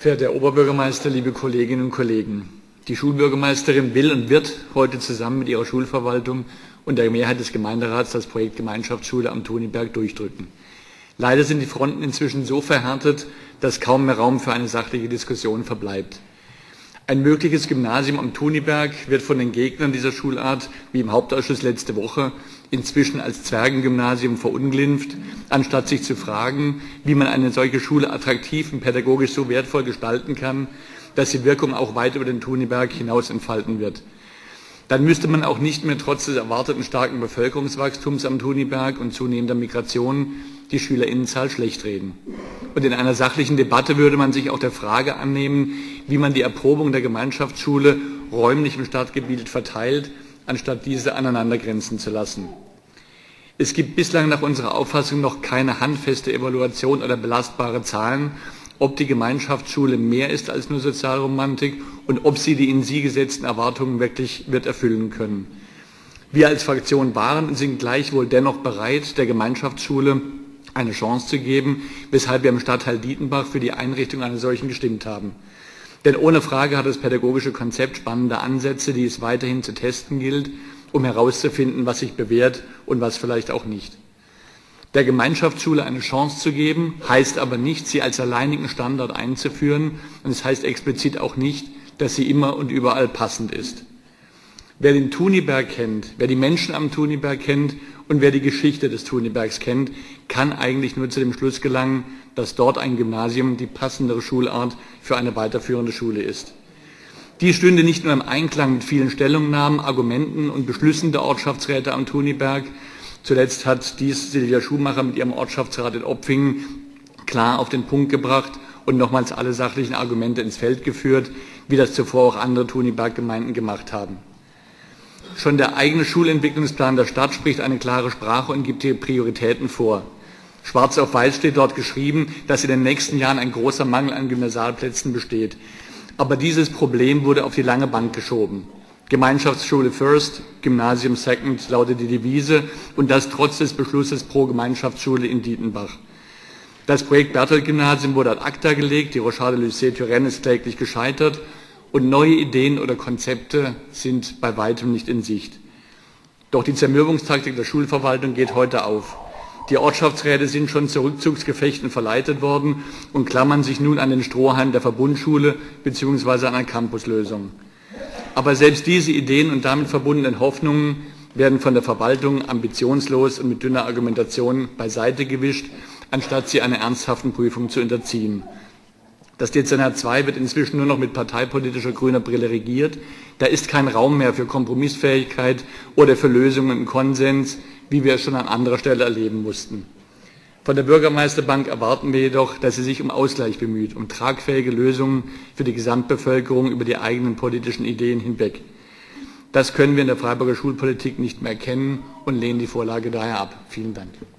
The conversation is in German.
Verehrter Herr Oberbürgermeister, liebe Kolleginnen und Kollegen! Die Schulbürgermeisterin will und wird heute zusammen mit ihrer Schulverwaltung und der Mehrheit des Gemeinderats das Projekt Gemeinschaftsschule am Tuniberg durchdrücken. Leider sind die Fronten inzwischen so verhärtet, dass kaum mehr Raum für eine sachliche Diskussion verbleibt. Ein mögliches Gymnasium am Tuniberg wird von den Gegnern dieser Schulart, wie im Hauptausschuss letzte Woche, inzwischen als Zwergengymnasium verunglimpft, anstatt sich zu fragen, wie man eine solche Schule attraktiv und pädagogisch so wertvoll gestalten kann, dass die Wirkung auch weit über den Tuniberg hinaus entfalten wird. Dann müsste man auch nicht mehr trotz des erwarteten starken Bevölkerungswachstums am Tuniberg und zunehmender Migration die Schülerinnenzahl schlechtreden. Und in einer sachlichen Debatte würde man sich auch der Frage annehmen, wie man die Erprobung der Gemeinschaftsschule räumlich im Stadtgebiet verteilt, anstatt diese aneinandergrenzen zu lassen. Es gibt bislang nach unserer Auffassung noch keine handfeste Evaluation oder belastbare Zahlen, ob die Gemeinschaftsschule mehr ist als nur Sozialromantik und ob sie die in sie gesetzten Erwartungen wirklich wird erfüllen können. Wir als Fraktion waren und sind gleichwohl dennoch bereit, der Gemeinschaftsschule eine Chance zu geben, weshalb wir im Stadtteil Dietenbach für die Einrichtung einer solchen gestimmt haben. Denn ohne Frage hat das pädagogische Konzept spannende Ansätze, die es weiterhin zu testen gilt, um herauszufinden, was sich bewährt und was vielleicht auch nicht. Der Gemeinschaftsschule eine Chance zu geben, heißt aber nicht, sie als alleinigen Standard einzuführen, und es heißt explizit auch nicht, dass sie immer und überall passend ist. Wer den Tuniberg kennt, wer die Menschen am Tuniberg kennt und wer die Geschichte des Tunibergs kennt, kann eigentlich nur zu dem Schluss gelangen, dass dort ein Gymnasium die passendere Schulart für eine weiterführende Schule ist. Dies stünde nicht nur im Einklang mit vielen Stellungnahmen, Argumenten und Beschlüssen der Ortschaftsräte am Tuniberg. Zuletzt hat dies Silvia Schumacher mit ihrem Ortschaftsrat in Opfingen klar auf den Punkt gebracht und nochmals alle sachlichen Argumente ins Feld geführt, wie das zuvor auch andere Tuniberg-Gemeinden gemacht haben. Schon der eigene Schulentwicklungsplan der Stadt spricht eine klare Sprache und gibt hier Prioritäten vor. Schwarz auf weiß steht dort geschrieben, dass in den nächsten Jahren ein großer Mangel an Gymnasialplätzen besteht. Aber dieses Problem wurde auf die lange Bank geschoben. Gemeinschaftsschule first, Gymnasium second lautet die Devise und das trotz des Beschlusses pro Gemeinschaftsschule in Dietenbach. Das Projekt Berthold-Gymnasium wurde ad acta gelegt, die Rochade Lycée Turenne ist kläglich gescheitert und neue Ideen oder Konzepte sind bei weitem nicht in Sicht. Doch die Zermürbungstaktik der Schulverwaltung geht heute auf. Die Ortschaftsräte sind schon zu Rückzugsgefechten verleitet worden und klammern sich nun an den Strohhalm der Verbundschule bzw. an einer Campuslösung. Aber selbst diese Ideen und damit verbundenen Hoffnungen werden von der Verwaltung ambitionslos und mit dünner Argumentation beiseite gewischt, anstatt sie einer ernsthaften Prüfung zu unterziehen. Das Dezernat 2 wird inzwischen nur noch mit parteipolitischer grüner Brille regiert. Da ist kein Raum mehr für Kompromissfähigkeit oder für Lösungen im Konsens, wie wir es schon an anderer Stelle erleben mussten. Von der Bürgermeisterbank erwarten wir jedoch, dass sie sich um Ausgleich bemüht, um tragfähige Lösungen für die Gesamtbevölkerung über die eigenen politischen Ideen hinweg. Das können wir in der Freiburger Schulpolitik nicht mehr erkennen und lehnen die Vorlage daher ab. Vielen Dank.